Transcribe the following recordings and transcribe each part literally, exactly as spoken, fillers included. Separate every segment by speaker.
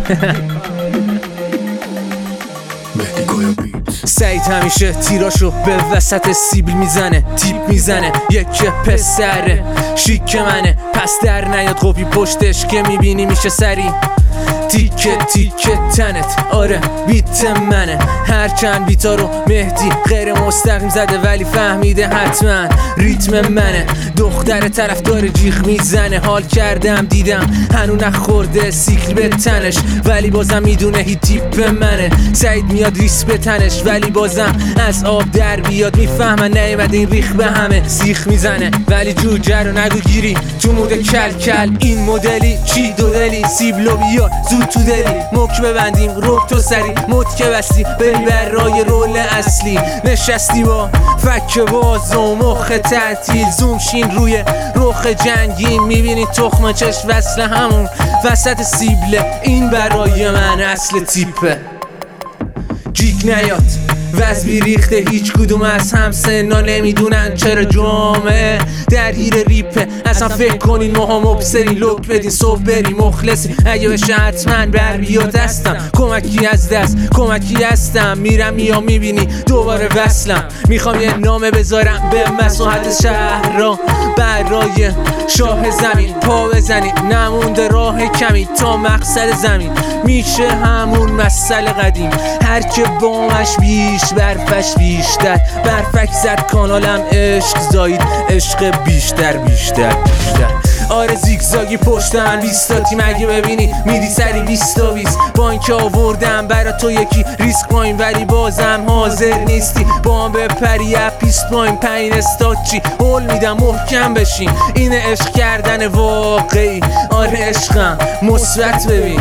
Speaker 1: سعید همیشه تیراشو به وسط سیبیل میزنه، تیپ میزنه یک پسره شیک منه، پس در نیاد خوبی پشتش که میبینی میشه سری تیکه تیکه تنت. آره بیت منه، هرچند بیتا رو مهدی غیر مستقیم زده ولی فهمیده حتما ریتم منه. دختر طرف داره جیغ میزنه، حال کردم دیدم هنو نخورده سیکل به تنش ولی بازم میدونه هی تیپ منه. سعید میاد ریس به تنش ولی بازم از آب در بیاد، میفهمن نیومده این ریخ به همه سیخ میزنه ولی جوجه رو نگو گیری تو مود کل کل. این مدلی چی دو دلی سیبلو بیا زود تو دلی مک ببندیم روب تو سری مد که بستی بری برای رول اصلی. نشستی با فک باز و مخ تعطیل زوم شین روی رخ جنگی، میبینی تخم چشم وصل همون وسط سیبله. این برای من اصل تیپه جیک نیاد وز بیریخته، هیچ کدوم از همسنا نمیدونن چرا جامعه درگیر ریپه. اصلا فکر کنین ماها مبصرین لک بدین صبح بری مخلصی، اگه بشه حتما بر بیاد هستم کمکی از دست کمکی هستم. میرم یا میبینی دوباره وصلم، میخوام یه نامه بذارم به مساحت شهر را برای شاه زمین پا بزنید، نمونده راه کمی تا مقصد زمین. میشه همون مسئله قدیم هر که بامش بیش برفش بیشتر، برفک زد کانالم عشق زایید عشق بیشتر بیشتر بیشتر. آره زیگزاگی پشتم بیستاتی مگه ببینی میدی سری بیست و بیست با اینکه آوردم برا تو یکی ریسک پایین ولی بازم حاضر نیستی با هم بپری پیست پایین پین استاد چی هول میدم محکم بشین. این عشق کردن واقعی، آره عشقم مثبت ببین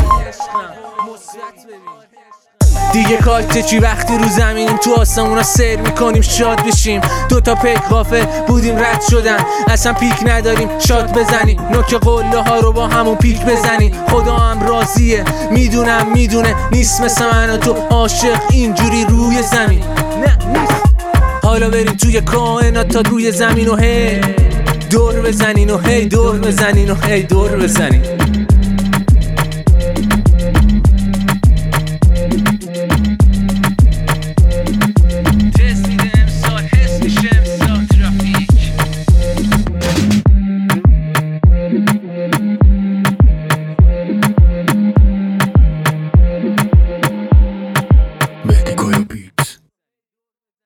Speaker 1: دیگه کاته چی وقتی رو زمینیم تو آسمونا سیر میکنیم شاد بشیم. دوتا پیک غافل بودیم رد شدن اصلا پیک نداریم شاد بزنیم، نوک قله ها رو با همون پیک بزنیم. خدا هم راضیه میدونم میدونه نیست مثل من و تو عاشق اینجوری روی زمین نه نیست. حالا بریم توی کائنات تا روی زمین و هی دور بزنین و هی دور بزنین و هی دور بزنین.